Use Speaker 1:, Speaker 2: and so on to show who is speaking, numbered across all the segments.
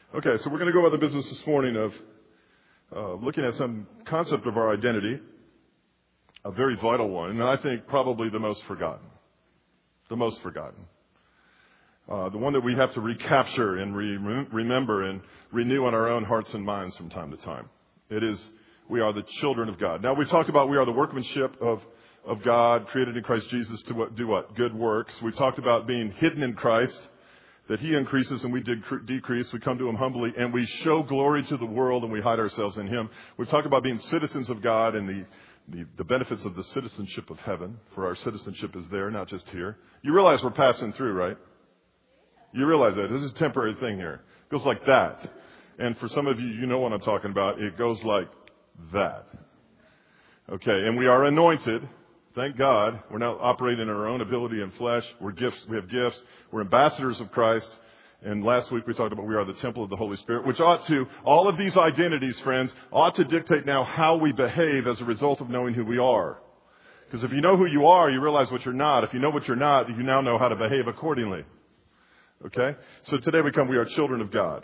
Speaker 1: Okay, so we're going to go about the business this morning of looking at some concept of our identity, a very vital one, and I think probably the most forgotten. The most forgotten. The one that we have to recapture and remember and renew in our own hearts and minds from time to time. It is, we are the children of God. Now, we've talked about we are the workmanship of God, created in Christ Jesus to do what? Good works. We've talked about being hidden in Christ, that He increases and we decrease. We come to Him humbly and we show glory to the world and we hide ourselves in Him. We've talked about being citizens of God and the benefits of the citizenship of heaven, for our citizenship is there, not just here. You realize we're passing through, right? You realize that. This is a temporary thing here. It goes like that. And for some of you, you know what I'm talking about. It goes like that. Okay, and we are anointed. Thank God. We're not operating in our own ability and flesh. We're gifts. We have gifts. We're ambassadors of Christ. And last week we talked about we are the temple of the Holy Spirit, which ought to, all of these identities, friends, ought to dictate now how we behave as a result of knowing who we are. Because if you know who you are, you realize what you're not. If you know what you're not, you now know how to behave accordingly. Okay? So today we are children of God.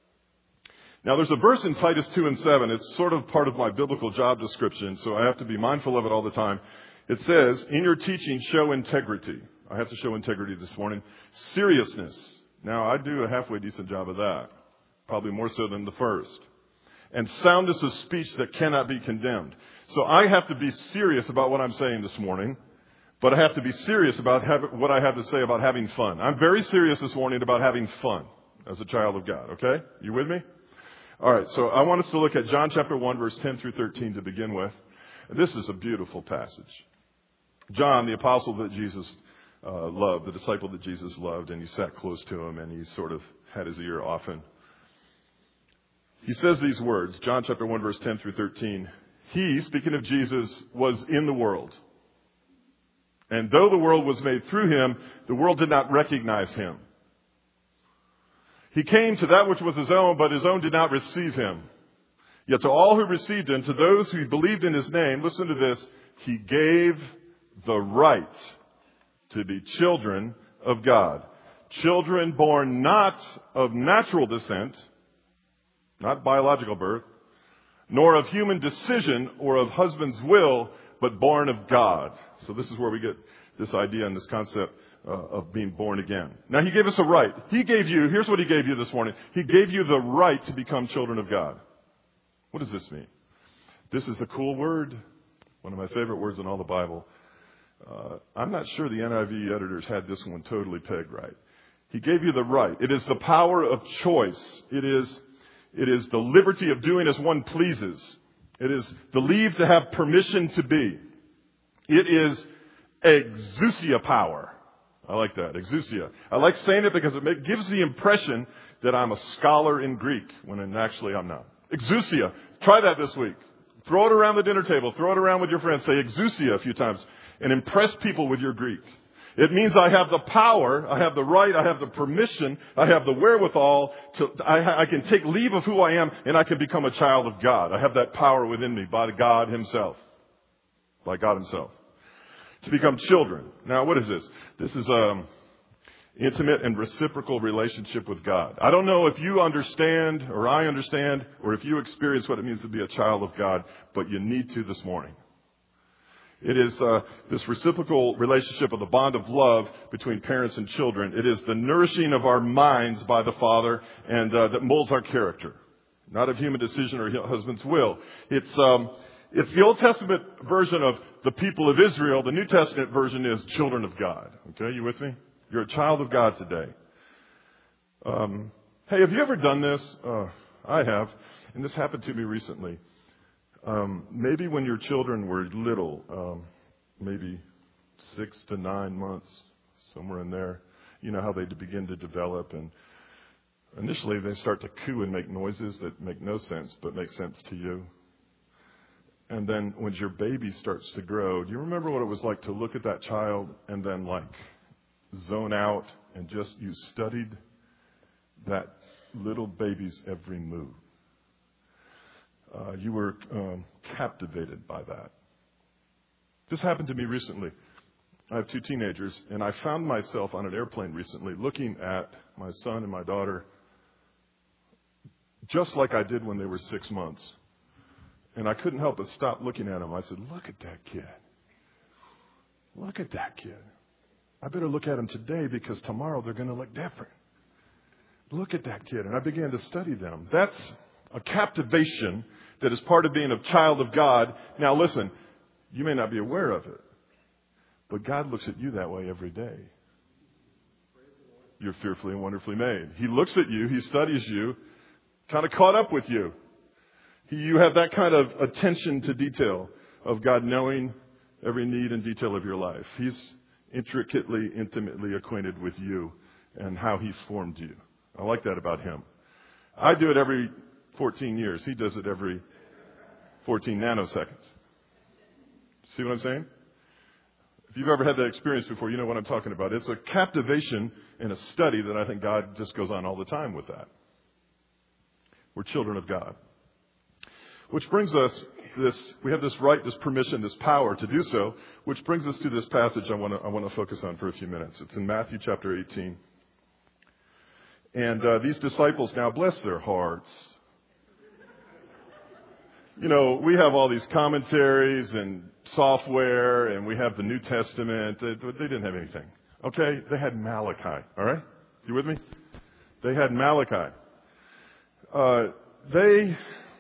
Speaker 1: Now there's a verse in Titus 2:7. It's sort of part of my biblical job description, so I have to be mindful of it all the time. It says, in your teaching, show integrity. I have to show integrity this morning. Seriousness. Now, I do a halfway decent job of that. Probably more so than the first. And soundness of speech that cannot be condemned. So I have to be serious about what I'm saying this morning. But I have to be serious about what I have to say about having fun. I'm very serious this morning about having fun as a child of God. Okay? You with me? All right. So I want us to look at John chapter 1, verse 10 through 13 to begin with. This is a beautiful passage. John, the apostle that Jesus loved, the disciple that Jesus loved, and he sat close to him and he sort of had his ear often. He says these words, John chapter 1, verse 10 through 13. He, speaking of Jesus, was in the world. And though the world was made through him, the world did not recognize him. He came to that which was his own, but his own did not receive him. Yet to all who received him, to those who believed in his name, listen to this, he gave the right to be children of God. Children born not of natural descent, not biological birth, nor of human decision or of husband's will, but born of God. So this is where we get this idea and this concept of being born again. Now he gave us a right. Here's what he gave you this morning. He gave you the right to become children of God. What does this mean? This is a cool word. One of my favorite words in all the Bible. I'm not sure the NIV editors had this one totally pegged right. He gave you the right. It is the power of choice. It is the liberty of doing as one pleases. It is the leave to have permission to be. It is exousia power. I like that, exousia. I like saying it because it gives the impression that I'm a scholar in Greek when actually I'm not. Exousia. Try that this week. Throw it around the dinner table. Throw it around with your friends. Say exousia a few times and impress people with your Greek. It means I have the power, I have the right, I have the permission, I have the wherewithal I can take leave of who I am and I can become a child of God. I have that power within me by God Himself. By God Himself. To become children. Now, what is this? This is intimate and reciprocal relationship with God. I don't know if you understand or I understand or if you experience what it means to be a child of God, but you need to this morning. It is this reciprocal relationship of the bond of love between parents and children. It is the nourishing of our minds by the Father and that molds our character. Not of human decision or husband's will. It's the Old Testament version of the people of Israel. The New Testament version is children of God. Okay, you with me? You're a child of God today. Hey, have you ever done this? I have. And this happened to me recently. Maybe when your children were little, maybe 6 to 9 months, somewhere in there, you know how they begin to develop, and initially they start to coo and make noises that make no sense but make sense to you. And then when your baby starts to grow, do you remember what it was like to look at that child and then zone out and just you studied that little baby's every move? You were captivated by that. This happened to me recently. I have 2 teenagers, and I found myself on an airplane recently looking at my son and my daughter just like I did when they were 6 months. And I couldn't help but stop looking at them. I said, look at that kid. Look at that kid. I better look at them today because tomorrow they're going to look different. Look at that kid. And I began to study them. That's a captivation that is part of being a child of God. Now listen, you may not be aware of it, but God looks at you that way every day. You're fearfully and wonderfully made. He looks at you. He studies you, kind of caught up with you. You have that kind of attention to detail of God knowing every need and detail of your life. He's intricately, intimately acquainted with you and how He formed you. I like that about Him. I do it every 14 years. He does it every 14 nanoseconds. See what I'm saying? If you've ever had that experience before, you know what I'm talking about. It's a captivation and a study that I think God just goes on all the time with that. We're children of God. Which brings us we have this right, this permission, this power to do so, which brings us to this passage I want to focus on for a few minutes. It's in Matthew chapter 18. And these disciples now, bless their hearts. You know, we have all these commentaries and software, and we have the New Testament. They didn't have anything. Okay? They had Malachi. All right? You with me? They had Malachi. They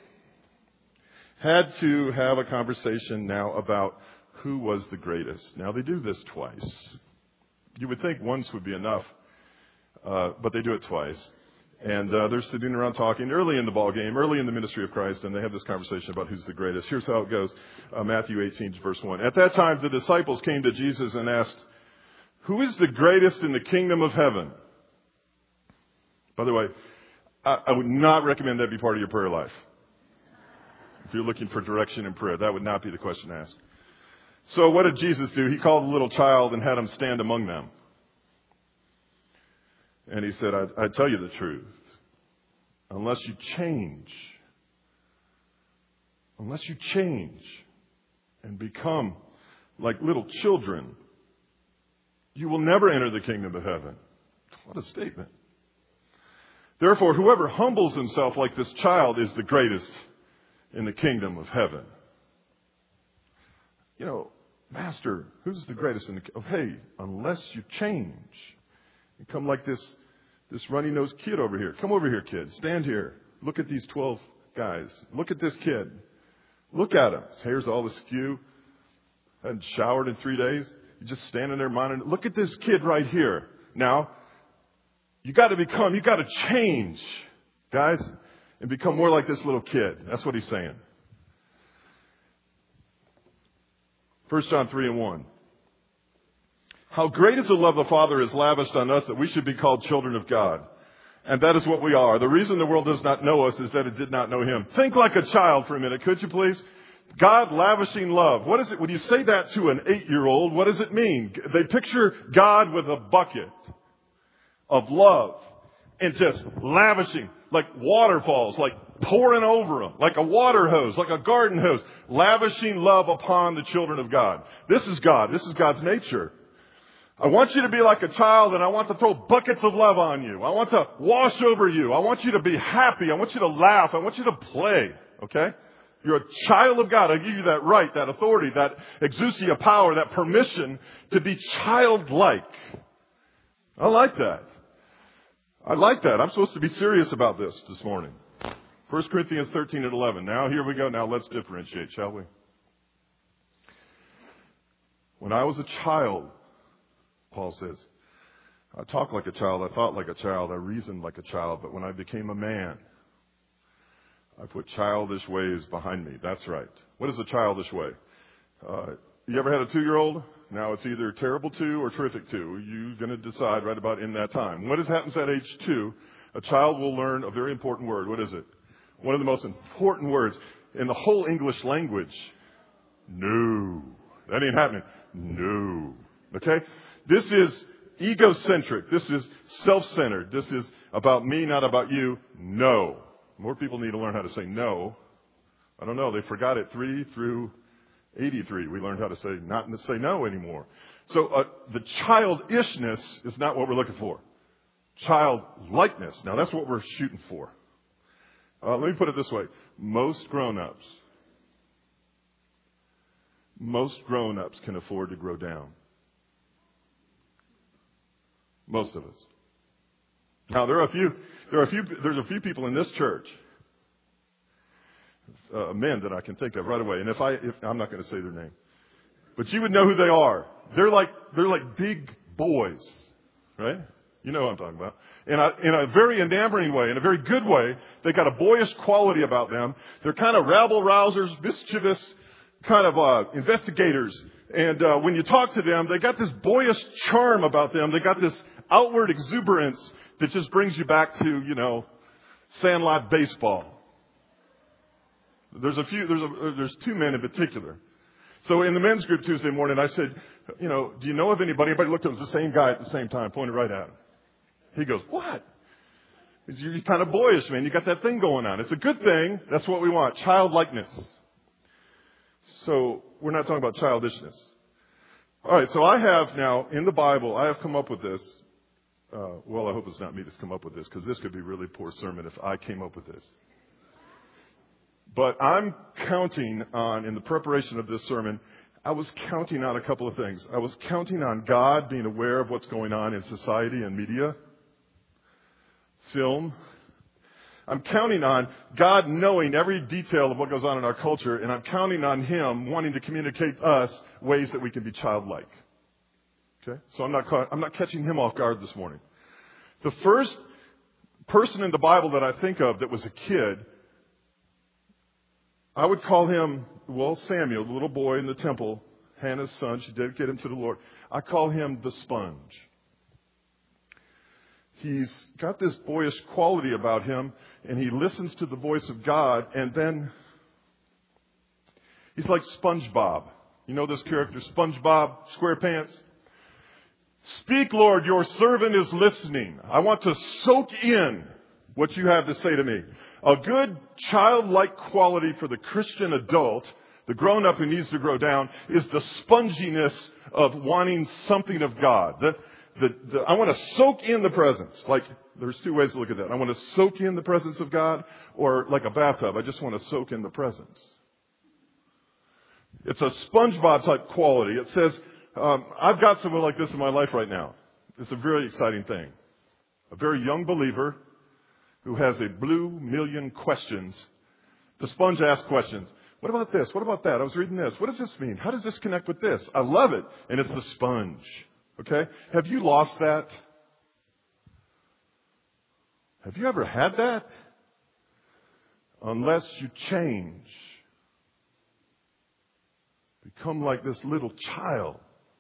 Speaker 1: had to have a conversation now about who was the greatest. Now, they do this twice. You would think once would be enough, but they do it twice. And they're sitting around talking early in the ball game, early in the ministry of Christ, and they have this conversation about who's the greatest. Here's how it goes. Matthew 18, verse 1. At that time, the disciples came to Jesus and asked, who is the greatest in the kingdom of heaven? By the way, I would not recommend that be part of your prayer life. If you're looking for direction in prayer, that would not be the question to ask. So what did Jesus do? He called a little child and had him stand among them. And he said, I tell you the truth. Unless you change and become like little children, you will never enter the kingdom of heaven. What a statement. Therefore, whoever humbles himself like this child is the greatest in the kingdom of heaven. You know, Master, who's the greatest in the kingdom? Hey, unless you change and come like this runny-nosed kid over here. Come over here, kid. Stand here. Look at these 12 guys. Look at this kid. Look at him. His hair's all askew. Hadn't showered in 3 days. You're just standing there monitoring. Look at this kid right here. Now, you got to change, guys, and become more like this little kid. That's what he's saying. 1 John 3:1. How great is the love the Father has lavished on us that we should be called children of God. And that is what we are. The reason the world does not know us is that it did not know Him. Think like a child for a minute, could you please? God lavishing love. What is it? When you say that to an 8-year-old, what does it mean? They picture God with a bucket of love and just lavishing, like waterfalls, like pouring over them, like a water hose, like a garden hose, lavishing love upon the children of God. This is God. This is God's nature. I want you to be like a child, and I want to throw buckets of love on you. I want to wash over you. I want you to be happy. I want you to laugh. I want you to play. Okay? You're a child of God. I give you that right, that authority, that exousia power, that permission to be childlike. I like that. I'm supposed to be serious about this morning. 1 Corinthians 13:11. Now, here we go. Now, let's differentiate, shall we? When I was a child, Paul says, I talked like a child, I thought like a child, I reasoned like a child, but when I became a man, I put childish ways behind me. That's right. What is a childish way? You ever had a 2-year-old? Now it's either terrible 2 or terrific 2. You're going to decide right about in that time. What happens at age 2? A child will learn a very important word. What is it? One of the most important words in the whole English language. No. That ain't happening. No. Okay? This is egocentric. This is self-centered. This is about me, not about you. No. More people need to learn how to say no. I don't know. They forgot it 3 through 83. We learned how to say not to say no anymore. So the childishness is not what we're looking for. Childlikeness. Now that's what we're shooting for. Let me put it this way. Most grown-ups can afford to grow down. Most of us. Now, there's a few people in this church, men that I can think of right away. And if I'm not going to say their name, but you would know who they are. They're like big boys, right? You know what I'm talking about. In a very enamoring way, in a very good way. They got a boyish quality about them. They're kind of rabble-rousers, mischievous, kind of investigators. And when you talk to them, they got this boyish charm about them. They got this outward exuberance that just brings you back to, sandlot baseball. There's two men in particular. So in the men's group Tuesday morning, I said, do you know of anybody? Everybody looked at the same guy at the same time, pointed right at him. He goes, what? You're kind of boyish, man. You got that thing going on. It's a good thing. That's what we want. Childlikeness. So we're not talking about childishness. All right. So I have now in the Bible, I have come up with this. I hope it's not me that's come up with this, because this could be a really poor sermon if I came up with this. But I'm counting on, in the preparation of this sermon, I was counting on a couple of things. I was counting on God being aware of what's going on in society and media, film. I'm counting on God knowing every detail of what goes on in our culture, and I'm counting on Him wanting to communicate to us ways that we can be childlike. Okay? So I'm not catching Him off guard this morning. The first person in the Bible that I think of that was a kid, I would call him, Samuel, the little boy in the temple, Hannah's son. She did get him to the Lord. I call him the sponge. He's got this boyish quality about him, and he listens to the voice of God, and then he's like SpongeBob. You know this character, SpongeBob SquarePants? Speak, Lord, your servant is listening. I want to soak in what you have to say to me. A good childlike quality for the Christian adult, the grown-up who needs to grow down, is the sponginess of wanting something of God. I want to soak in the presence. Like, there's two ways to look at that. I want to soak in the presence of God, or like a bathtub, I just want to soak in the presence. It's a SpongeBob type quality. It says, I've got someone like this in my life right now. It's a very exciting thing. A very young believer who has a blue million questions. The sponge asks questions. What about this? What about that? I was reading this. What does this mean? How does this connect with this? I love it. And it's the sponge. Okay? Have you lost that? Have you ever had that? Unless you change. Become like this little child.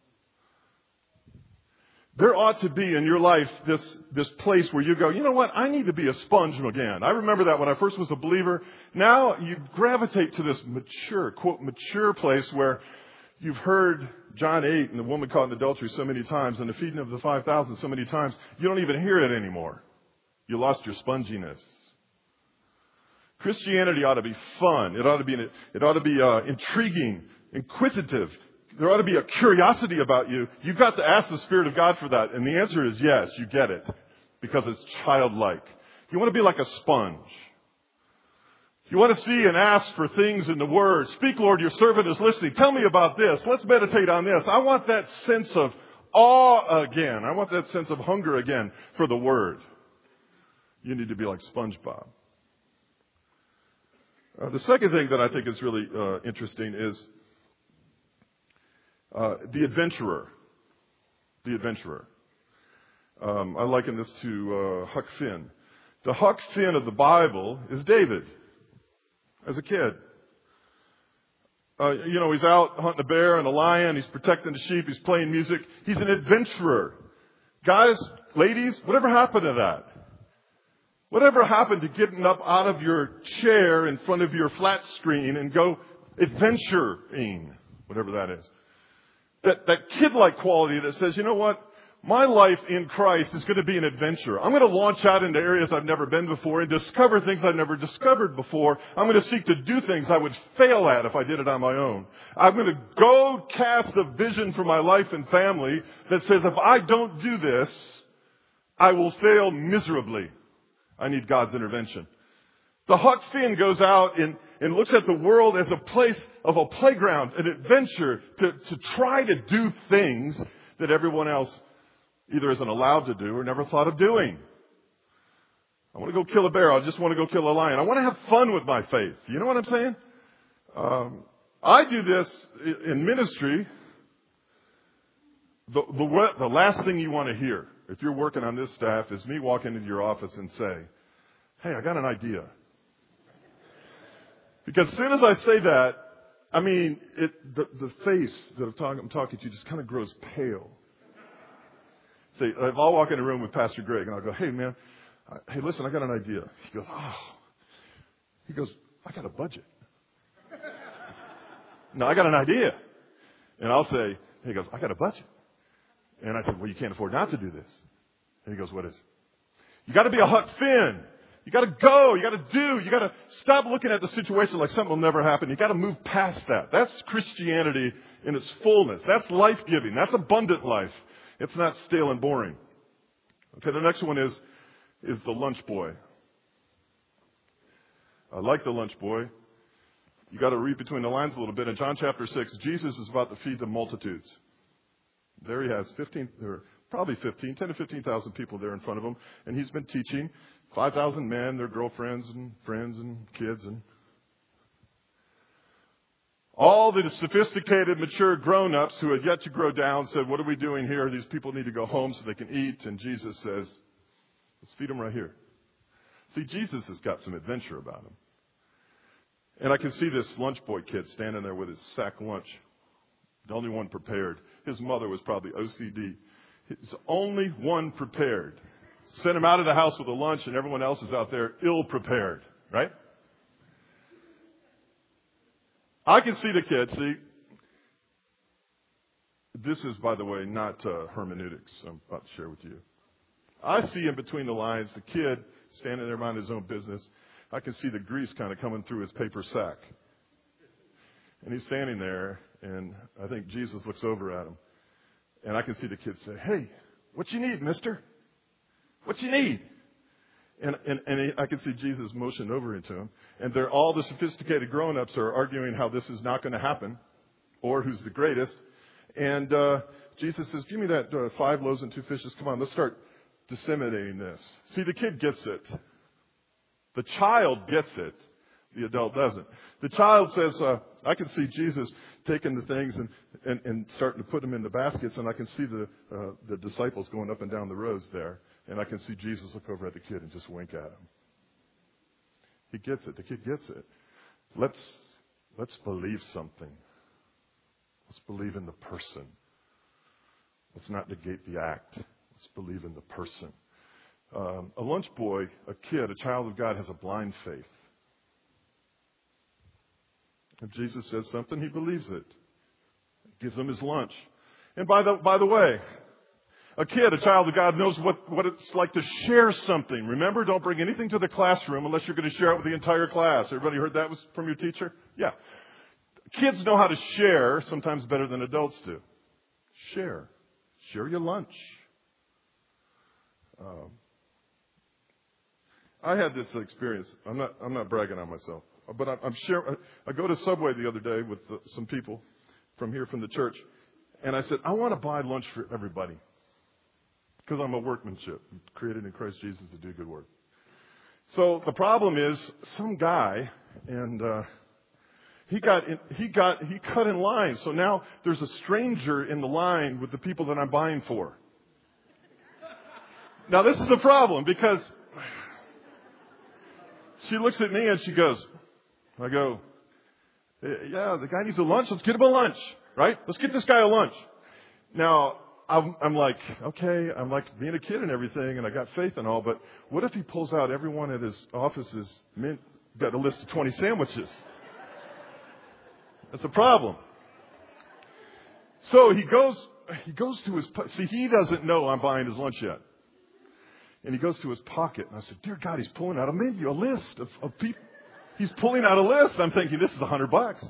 Speaker 1: There ought to be in your life this place where you go, you know what? I need to be a sponge again. I remember that when I first was a believer. Now you gravitate to this mature, quote, mature place where you've heard John 8 and the woman caught in adultery so many times and the feeding of the 5,000 so many times, you don't even hear it anymore. You lost your sponginess. Christianity ought to be fun. It ought to be intriguing, inquisitive. There ought to be a curiosity about you. You've got to ask the Spirit of God for that. And the answer is yes, you get it. Because it's childlike. You want to be like a sponge. You want to see and ask for things in the Word. Speak, Lord, your servant is listening. Tell me about this. Let's meditate on this. I want that sense of awe again. I want that sense of hunger again for the Word. You need to be like SpongeBob. The second thing that I think is really interesting is the adventurer. The adventurer. I liken this to Huck Finn. The Huck Finn of the Bible is David. As a kid. He's out hunting a bear and a lion. He's protecting the sheep. He's playing music. He's an adventurer. Guys, ladies, whatever happened to that? Whatever happened to getting up out of your chair in front of your flat screen and go adventuring? Whatever that is. That kid-like quality that says, you know what? My life in Christ is going to be an adventure. I'm going to launch out into areas I've never been before and discover things I've never discovered before. I'm going to seek to do things I would fail at if I did it on my own. I'm going to go cast a vision for my life and family that says if I don't do this, I will fail miserably. I need God's intervention. The Huck Finn goes out and looks at the world as a place of a playground, an adventure to try to do things that everyone else either isn't allowed to do or never thought of doing. I want to go kill a bear. I just want to go kill a lion. I want to have fun with my faith. You know what I'm saying? I do this in ministry. The last thing you want to hear, if you're working on this staff, is me walking into your office and say, "Hey, I got an idea." Because as soon as I say that, I mean, the face that I'm talking to just kind of grows pale. Say, if I'll walk in a room with Pastor Greg and I'll go, "Hey, man, hey, listen, I got an idea." He goes, "I got a budget." "No, I got an idea." And I'll say, he goes, "I got a budget." And I said, "Well, you can't afford not to do this." And he goes, "What is it?" "You got to be a Huck Finn. You got to go. You got to do. You got to stop looking at the situation like something will never happen. You got to move past that." That's Christianity in its fullness. That's life-giving. That's abundant life. It's not stale and boring. Okay, the next one is the lunch boy. I like the lunch boy. You got to read between the lines a little bit. In John chapter 6, Jesus is about to feed the multitudes. There he has 10 to 15,000 people there in front of him. And he's been teaching 5,000 men, their girlfriends and friends and kids. And all the sophisticated, mature grown-ups who had yet to grow down said, "What are we doing here? These people need to go home so they can eat." And Jesus says, "Let's feed them right here." See, Jesus has got some adventure about him. And I can see this lunch boy kid standing there with his sack lunch. The only one prepared. His mother was probably OCD. He's the only one prepared. Sent him out of the house with a lunch and everyone else is out there ill-prepared. Right? I can see the kid. See, this is, by the way, not hermeneutics I'm about to share with you. I see in between the lines the kid standing there minding his own business. I can see the grease kind of coming through his paper sack. And he's standing there, and I think Jesus looks over at him. And I can see the kid say, "Hey, what you need, mister? What you need?" And I can see Jesus motion over into him. And they're all the sophisticated grown-ups are arguing how this is not going to happen or who's the greatest. And Jesus says, "Give me that 5 loaves and 2 fishes. Come on, let's start disseminating this." See, the kid gets it. The child gets it. The adult doesn't. The child says, I can see Jesus taking the things and starting to put them in the baskets, and I can see the disciples going up and down the rows there, and I can see Jesus look over at the kid and just wink at him. He gets it. The kid gets it. Let's believe something. Let's believe in the person. Let's not negate the act. Let's believe in the person. A lunch boy, a kid, a child of God has a blind faith. If Jesus says something, he believes it. Gives him his lunch. And by the way, a kid, a child of God, knows what it's like to share something. Remember, don't bring anything to the classroom unless you're going to share it with the entire class. Everybody heard that was from your teacher? Yeah. Kids know how to share sometimes better than adults do. Share. Share your lunch. I had this experience. I'm not bragging on myself, but I'm sharing. I go to Subway the other day with some people from the church, and I said, "I want to buy lunch for everybody because I'm a workmanship created in Christ Jesus to do good work." So the problem is some guy, and he cut in line. So now there's a stranger in the line with the people that I'm buying for. Now this is a problem because she looks at me and she goes, I go, "Yeah, the guy needs a lunch. Let's get him a lunch, right? Let's get this guy a lunch." Now, I'm like, okay, I'm like being a kid and everything, and I got faith and all, but what if he pulls out everyone at his office's got a list of 20 sandwiches? That's a problem. So he goes to his, see, he doesn't know I'm buying his lunch yet. And he goes to his pocket, and I said, "Dear God, he's pulling out a menu, a list of people. He's pulling out a list." I'm thinking, this is $100.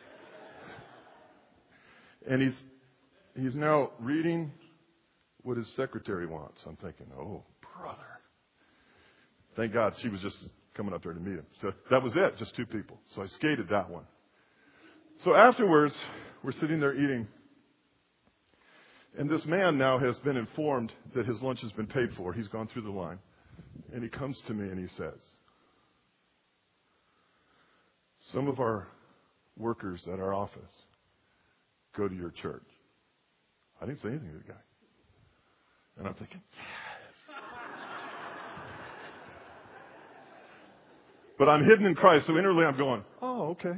Speaker 1: And he's now reading what his secretary wants. I'm thinking, oh, brother. Thank God she was just coming up there to meet him. So that was it, just 2 people. So I skated that one. So afterwards, we're sitting there eating. And this man now has been informed that his lunch has been paid for. He's gone through the line. And he comes to me and he says, some of our workers at our office go to your church. I didn't say anything to the guy. And I'm thinking, yes. But I'm hidden in Christ, so inwardly I'm going, oh, okay.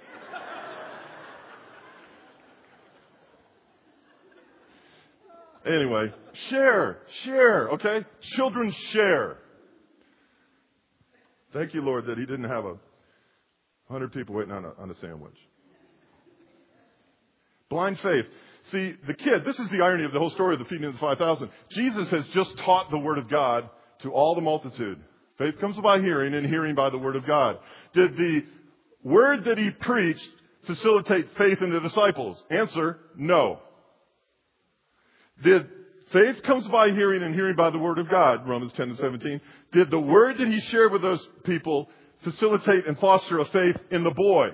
Speaker 1: Anyway, share, okay? Children share. Thank you, Lord, that he didn't have 100 people waiting on a sandwich. Blind faith. See, the kid, this is the irony of the whole story of the feeding of the 5,000. Jesus has just taught the Word of God to all the multitude. Faith comes by hearing, and hearing by the Word of God. Did the word that he preached facilitate faith in the disciples? Answer, no. Did faith comes by hearing, and hearing by the Word of God? Romans 10-17. Did the word that he shared with those people facilitate and foster a faith in the boy?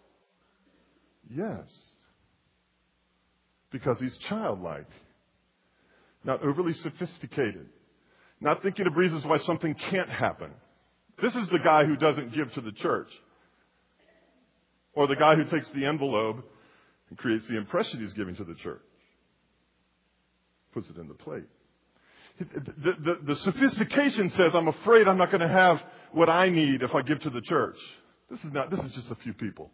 Speaker 1: Yes. Because he's childlike. Not overly sophisticated. Not thinking of reasons why something can't happen. This is the guy who doesn't give to the church. Or the guy who takes the envelope and creates the impression he's giving to the church. Puts it in the plate. The sophistication says, I'm afraid I'm not going to have what I need if I give to the church. This is just a few people.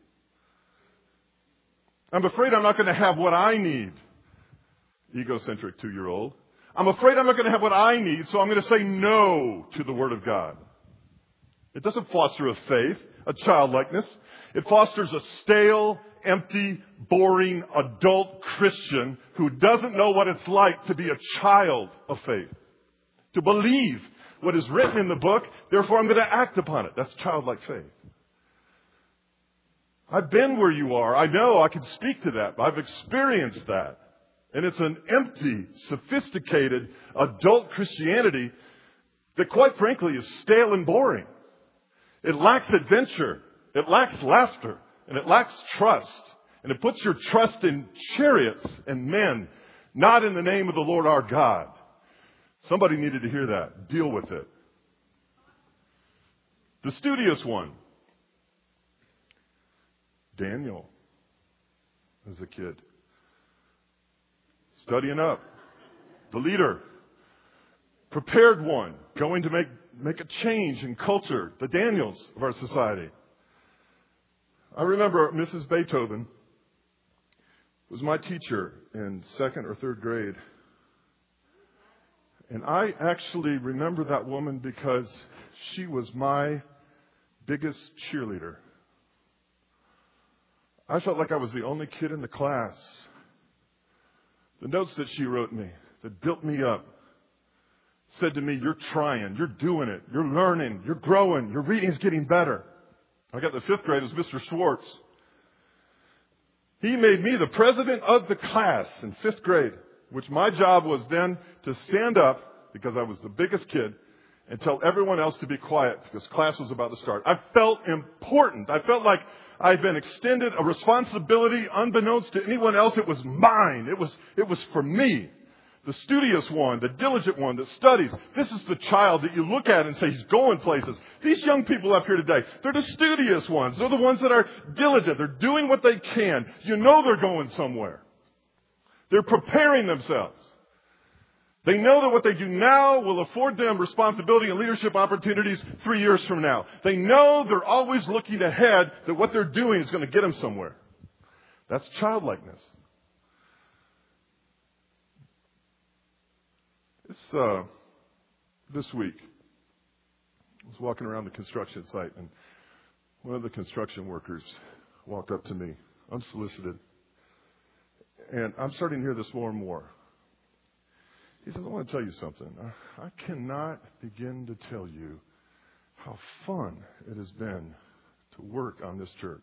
Speaker 1: I'm afraid I'm not going to have what I need. Egocentric 2-year-old. I'm afraid I'm not going to have what I need, so I'm going to say no to the Word of God. It doesn't foster a faith, a childlikeness. It fosters a stale, empty, boring, adult Christian who doesn't know what it's like to be a child of faith. To believe what is written in the book, therefore I'm going to act upon it. That's childlike faith. I've been where you are. I know I can speak to that. I've experienced that. And it's an empty, sophisticated, adult Christianity that quite frankly is stale and boring. It lacks adventure. It lacks laughter. And it lacks trust. And it puts your trust in chariots and men, not in the name of the Lord our God. Somebody needed to hear that. Deal with it. The studious one. Daniel, as a kid. Studying up. The leader. Prepared one. Going to make a change in culture. The Daniels of our society. I remember Mrs. Beethoven was my teacher in 2nd or 3rd grade. And I actually remember that woman because she was my biggest cheerleader. I felt like I was the only kid in the class. The notes that she wrote me, that built me up, said to me, you're trying, you're doing it, you're learning, you're growing, your reading's getting better. I got the 5th grade, it was Mr. Schwartz. He made me the president of the class in 5th grade, which my job was then to stand up, because I was the biggest kid, and tell everyone else to be quiet because class was about to start. I felt important. I felt like I'd been extended a responsibility unbeknownst to anyone else. It was mine. It was for me. The studious one, the diligent one that studies. This is the child that you look at and say, he's going places. These young people up here today, they're the studious ones. They're the ones that are diligent. They're doing what they can. You know they're going somewhere. They're preparing themselves. They know that what they do now will afford them responsibility and leadership opportunities 3 years from now. They know they're always looking ahead, that what they're doing is going to get them somewhere. That's childlikeness. This week, I was walking around the construction site, and one of the construction workers walked up to me, unsolicited. And I'm starting to hear this more and more. He says, I want to tell you something. I cannot begin to tell you how fun it has been to work on this church.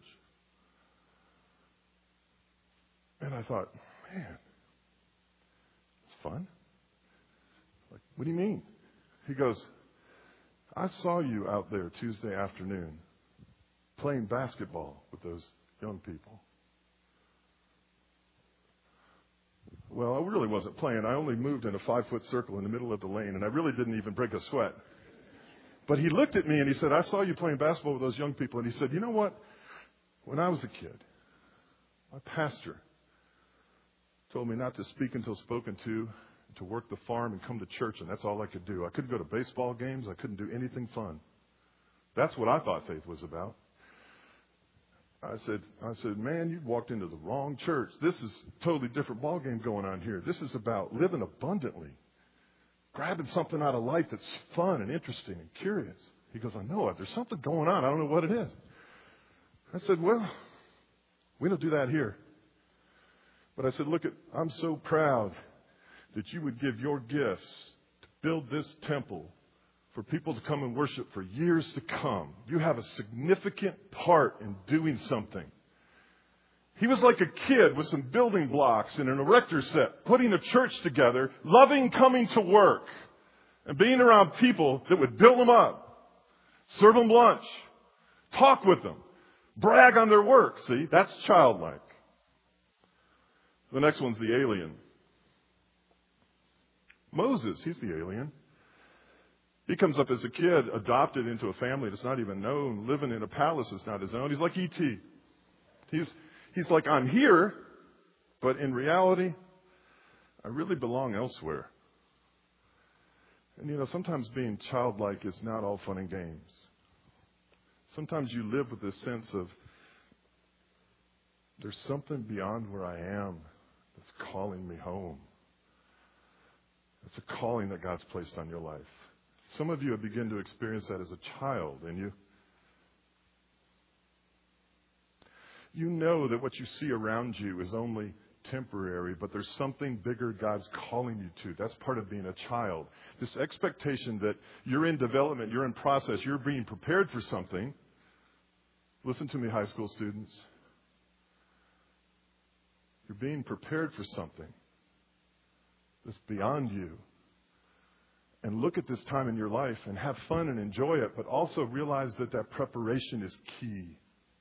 Speaker 1: And I thought, man, it's fun? Like, what do you mean? He goes, I saw you out there Tuesday afternoon playing basketball with those young people. Well, I really wasn't playing. I only moved in a 5-foot circle in the middle of the lane, and I really didn't even break a sweat. But he looked at me and he said, I saw you playing basketball with those young people. And he said, you know what? When I was a kid, my pastor told me not to speak until spoken to work the farm and come to church, and that's all I could do. I couldn't go to baseball games. I couldn't do anything fun. That's what I thought faith was about. I said, man, you've walked into the wrong church. This is a totally different ballgame going on here. This is about living abundantly, grabbing something out of life that's fun and interesting and curious. He goes, I know it. There's something going on. I don't know what it is. I said, well, we don't do that here. But I said, look, I'm so proud that you would give your gifts to build this temple for people to come and worship for years to come. You have a significant part in doing something. He was like a kid with some building blocks and an erector set, putting a church together, loving coming to work, and being around people that would build them up, serve them lunch, talk with them, brag on their work. See, that's childlike. The next one's the alien. Moses, he's the alien. He comes up as a kid, adopted into a family that's not even known, living in a palace that's not his own. He's like E.T. He's like, I'm here, but in reality, I really belong elsewhere. And sometimes being childlike is not all fun and games. Sometimes you live with this sense of there's something beyond where I am that's calling me home. It's a calling that God's placed on your life. Some of you have begun to experience that as a child, and you know that what you see around you is only temporary, but there's something bigger God's calling you to. That's part of being a child. This expectation that you're in development, you're in process, you're being prepared for something. Listen to me, high school students. You're being prepared for something that's beyond you. And look at this time in your life and have fun and enjoy it, but also realize that preparation is key.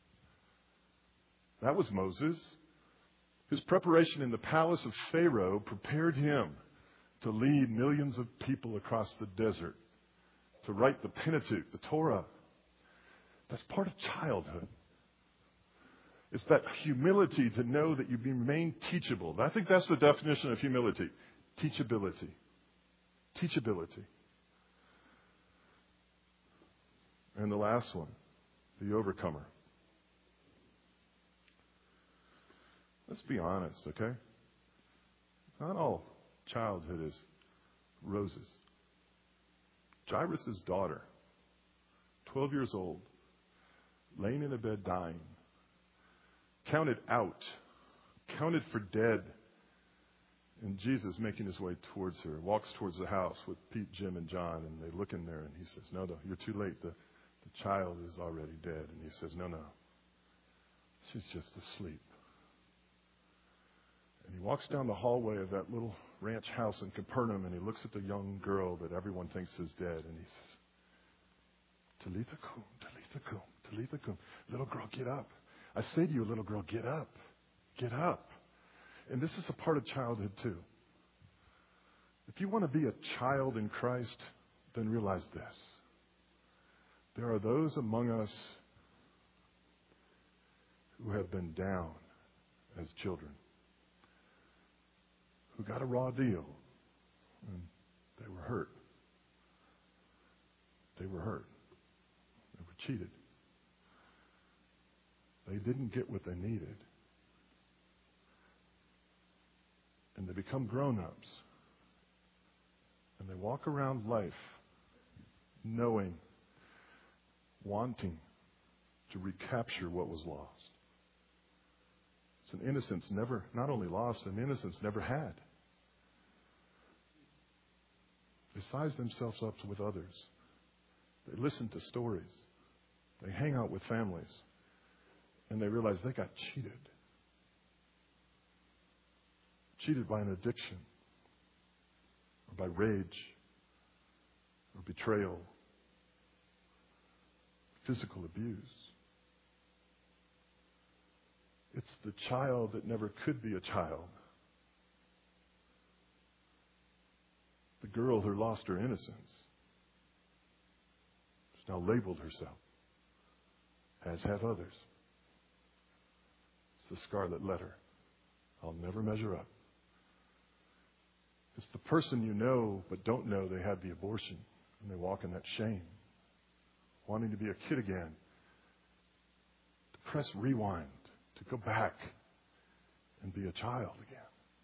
Speaker 1: That was Moses. His preparation in the palace of Pharaoh prepared him to lead millions of people across the desert, to write the Pentateuch, the Torah. That's part of childhood. It's that humility to know that you remain teachable. I think that's the definition of humility. Teachability. Teachability. And the last one, the overcomer. Let's be honest, okay? Not all childhood is roses. Jairus' daughter, 12 years old, laying in a bed dying, counted out, counted for dead. And Jesus, making his way towards her, walks towards the house with Pete, Jim, and John, and they look in there, and he says, no, you're too late. The child is already dead. And he says, no, she's just asleep. And he walks down the hallway of that little ranch house in Capernaum, and he looks at the young girl that everyone thinks is dead, and he says, Talitha kum, Talitha kum, Talitha kum. Little girl, get up. I say to you, little girl, get up. Get up. And this is a part of childhood too. If you want to be a child in Christ, then realize this. There are those among us who have been down as children, who got a raw deal, and they were hurt. They were hurt. They were cheated. They didn't get what they needed. And they become grown-ups. And they walk around life knowing, wanting to recapture what was lost. It's an innocence not only lost, an innocence never had. They size themselves up with others. They listen to stories. They hang out with families. And they realize they got cheated. Cheated by an addiction, or by rage, or betrayal, physical abuse. It's the child that never could be a child. The girl who lost her innocence. She's now labeled herself, as have others. It's the scarlet letter. I'll never measure up. It's the person you know but don't know they had the abortion, and they walk in that shame, wanting to be a kid again, to press rewind, to go back and be a child again.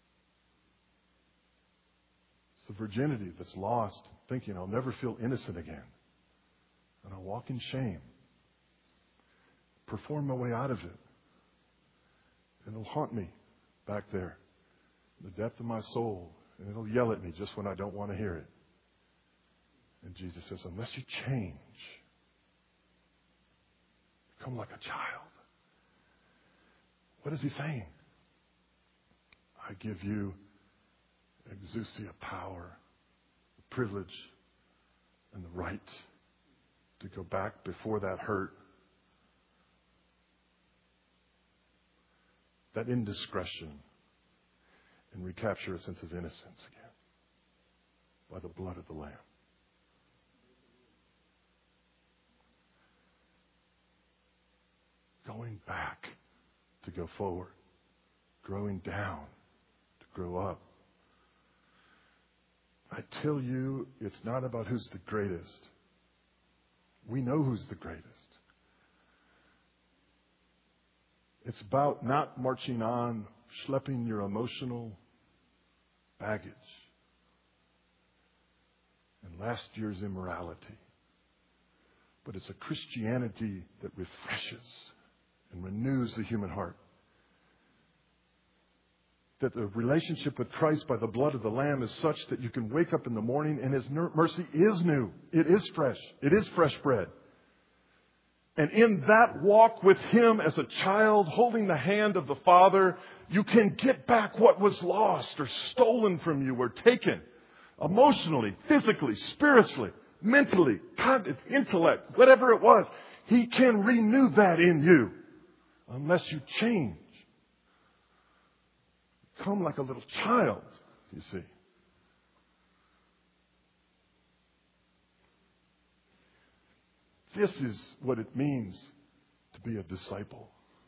Speaker 1: It's the virginity that's lost, thinking I'll never feel innocent again, and I'll walk in shame, perform my way out of it, and it'll haunt me back there in the depth of my soul, and it'll yell at me just when I don't want to hear it. And Jesus says, unless you change, become like a child. What is he saying? I give you exousia power, the privilege, and the right to go back before that hurt, that indiscretion, and recapture a sense of innocence again by the blood of the Lamb. Going back to go forward, growing down to grow up. I tell you, it's not about who's the greatest. We know who's the greatest. It's about not marching on, schlepping your emotional baggage and last year's immorality. But it's a Christianity that refreshes and renews the human heart. That the relationship with Christ by the blood of the Lamb is such that you can wake up in the morning and His mercy is new. It is fresh. It is fresh bread. And in that walk with Him as a child, holding the hand of the Father, you can get back what was lost or stolen from you or taken. Emotionally, physically, spiritually, mentally, cognitive, intellect, whatever it was. He can renew that in you unless you change. Come like a little child, you see. This is what it means to be a disciple.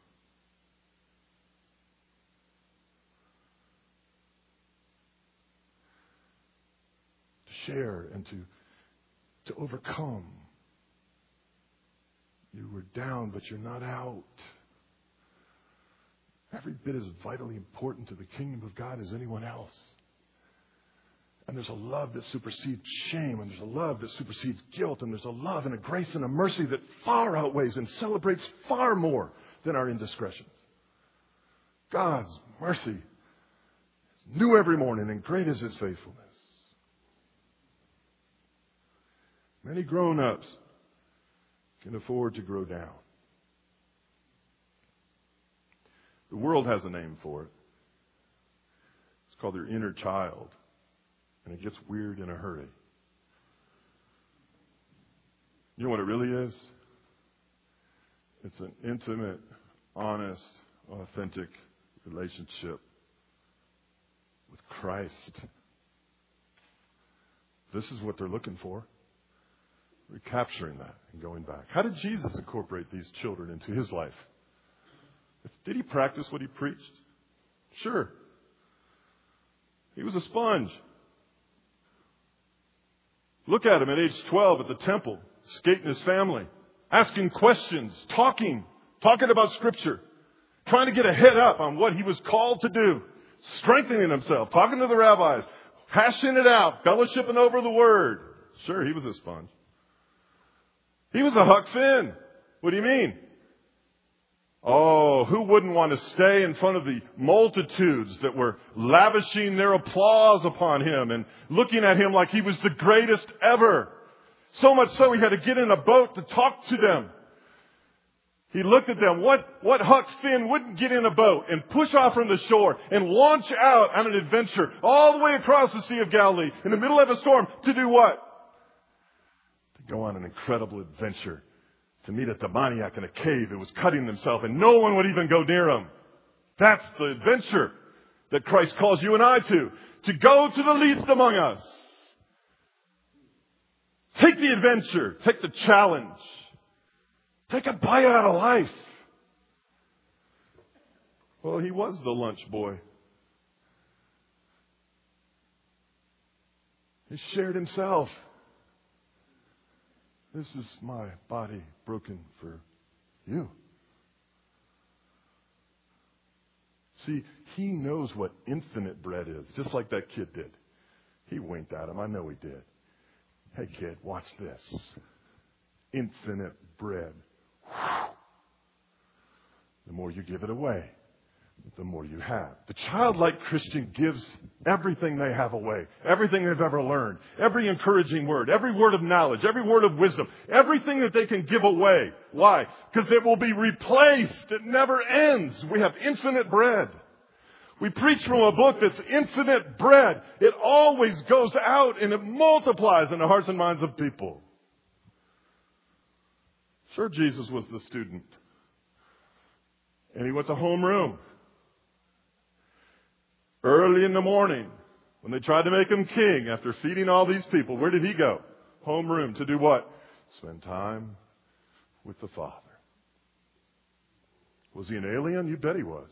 Speaker 1: To share and to overcome. You were down, but you're not out. Every bit as vitally important to the kingdom of God as anyone else. And there's a love that supersedes shame, and there's a love that supersedes guilt, and there's a love and a grace and a mercy that far outweighs and celebrates far more than our indiscretions. God's mercy is new every morning, and great is His faithfulness. Many grown-ups can afford to grow down. The world has a name for it. It's called their inner child. And it gets weird in a hurry. You know what it really is? It's an intimate, honest, authentic relationship with Christ. This is what they're looking for. Recapturing that and going back. How did Jesus incorporate these children into His life? Did He practice what He preached? Sure. He was a sponge. Look at him at age 12 at the temple, skating his family, asking questions, talking about Scripture, trying to get a head up on what he was called to do, strengthening himself, talking to the rabbis, hashing it out, fellowshipping over the Word. Sure, he was a sponge. He was a Huck Finn. What do you mean? Oh, who wouldn't want to stay in front of the multitudes that were lavishing their applause upon him and looking at him like he was the greatest ever? So much so he had to get in a boat to talk to them. He looked at them. What Huck Finn wouldn't get in a boat and push off from the shore and launch out on an adventure all the way across the Sea of Galilee in the middle of a storm to do what? To go on an incredible adventure to meet a demoniac in a cave who was cutting himself and no one would even go near him. That's the adventure that Christ calls you and I to go to the least among us. Take the adventure. Take the challenge. Take a bite out of life. Well, he was the lunch boy. He shared himself. This is my body broken for you. See, he knows what infinite bread is, just like that kid did. He winked at him. I know he did. Hey, kid, watch this. Infinite bread. The more you give it away, the more you have. The childlike Christian gives everything they have away, everything they've ever learned, every encouraging word, every word of knowledge, every word of wisdom, everything that they can give away. Why? Because it will be replaced. It never ends. We have infinite bread. We preach from a book that's infinite bread. It always goes out and it multiplies in the hearts and minds of people. Sure, Jesus was the student. And he went to homeroom. Early in the morning, when they tried to make him king after feeding all these people, where did he go? Homeroom. To do what? Spend time with the Father. Was he an alien? You bet he was.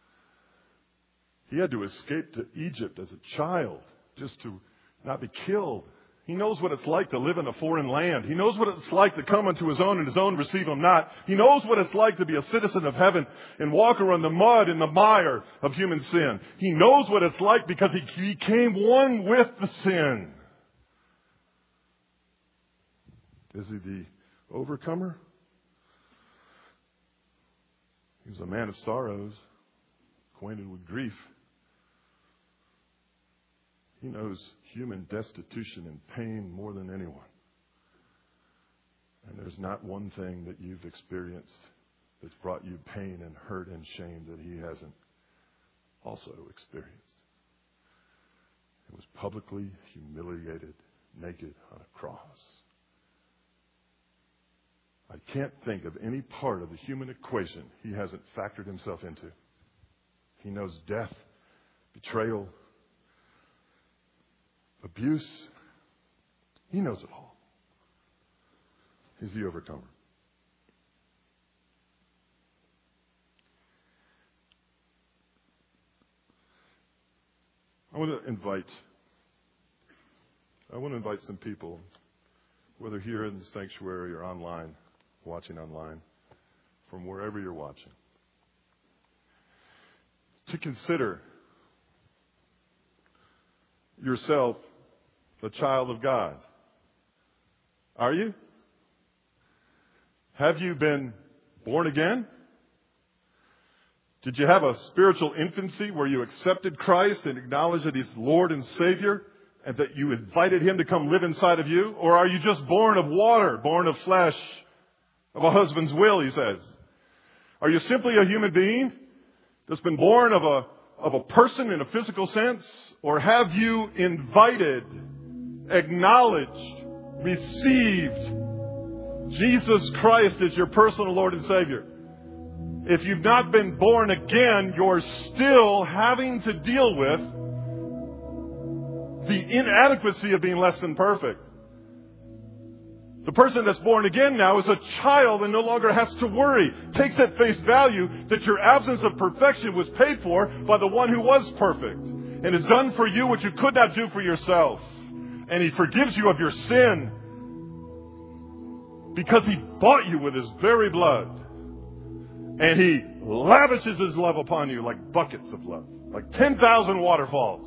Speaker 1: He had to escape to Egypt as a child just to not be killed. He knows what it's like to live in a foreign land. He knows what it's like to come unto his own and his own receive him not. He knows what it's like to be a citizen of heaven and walk around the mud and the mire of human sin. He knows what it's like because he became one with the sin. Is he the overcomer? He was a man of sorrows, acquainted with grief. He knows human destitution and pain more than anyone. And there's not one thing that you've experienced that's brought you pain and hurt and shame that he hasn't also experienced. He was publicly humiliated, naked on a cross. I can't think of any part of the human equation he hasn't factored himself into. He knows death, betrayal, abuse. He knows it all. He's the overcomer. I want to invite some people, whether here in the sanctuary or online, watching online, from wherever you're watching, to consider yourself a child of God. Are you? Have you been born again? Did you have a spiritual infancy where you accepted Christ and acknowledged that He's Lord and Savior and that you invited Him to come live inside of you? Or are you just born of water, born of flesh, of a husband's will, he says? Are you simply a human being that's been born of a person in a physical sense? Or have you invited, acknowledged, received Jesus Christ as your personal Lord and Savior? If you've not been born again, you're still having to deal with the inadequacy of being less than perfect. The person that's born again now is a child and no longer has to worry. Takes at face value that your absence of perfection was paid for by the one who was perfect and has done for you what you could not do for yourself. And He forgives you of your sin because He bought you with His very blood. And He lavishes His love upon you like buckets of love, like 10,000 waterfalls.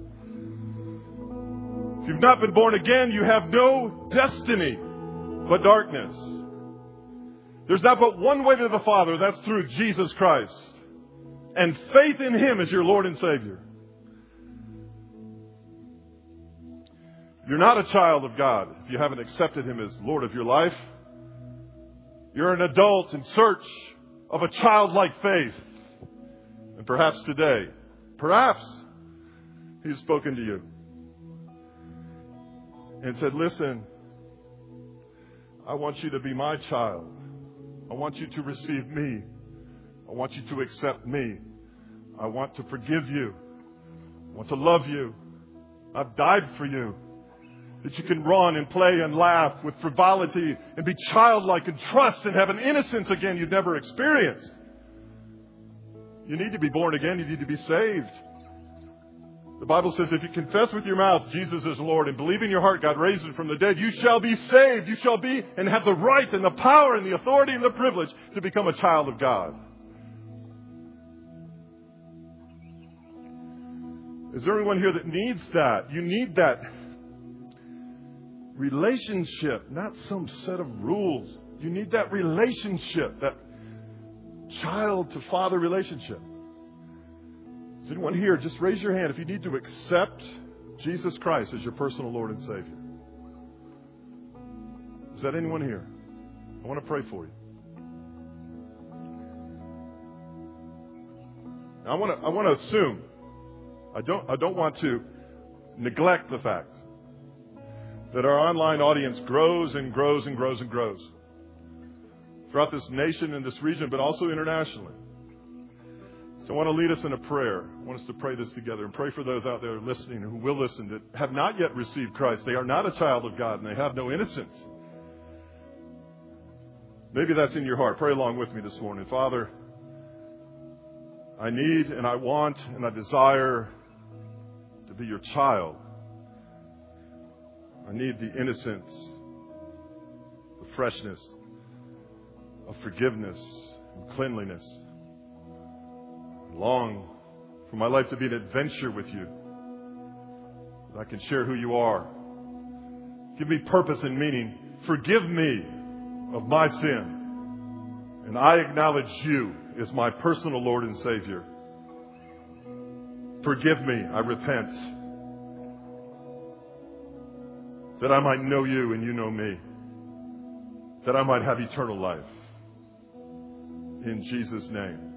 Speaker 1: If you've not been born again, you have no destiny but darkness. There's not but one way to the Father, that's through Jesus Christ. And faith in Him as your Lord and Savior. You're not a child of God if you haven't accepted Him as Lord of your life. You're an adult in search of a childlike faith. And perhaps today, He's spoken to you and said, listen, I want you to be my child. want you to receive me. I want you to accept me. I want to forgive you. I want to love you. I've died for you. That you can run and play and laugh with frivolity and be childlike and trust and have an innocence again you've never experienced. You need to be born again. You need to be saved. The Bible says if you confess with your mouth Jesus is Lord and believe in your heart God raised him from the dead, you shall be saved. You shall be and have the right and the power and the authority and the privilege to become a child of God. Is there anyone here that needs that? You need that relationship, not some set of rules. You need that relationship, that child to father relationship. Is anyone here? Just raise your hand if you need to accept Jesus Christ as your personal Lord and Savior. Is that anyone here? I want to pray for you. I want to assume. I don't want to neglect the fact that our online audience grows and grows and grows and grows throughout this nation and this region, but also internationally. So I want to lead us in a prayer. I want us to pray this together and pray for those out there listening who will listen that have not yet received Christ. They are not a child of God and they have no innocence. Maybe that's in your heart. Pray along with me this morning. Father, I need and I want and I desire to be your child. I need the innocence, the freshness of forgiveness and cleanliness. I long for my life to be an adventure with you, that I can share who you are. Give me purpose and meaning. Forgive me of my sin. And I acknowledge you as my personal Lord and Savior. Forgive me, I repent. That I might know you and you know me. That I might have eternal life. In Jesus' name.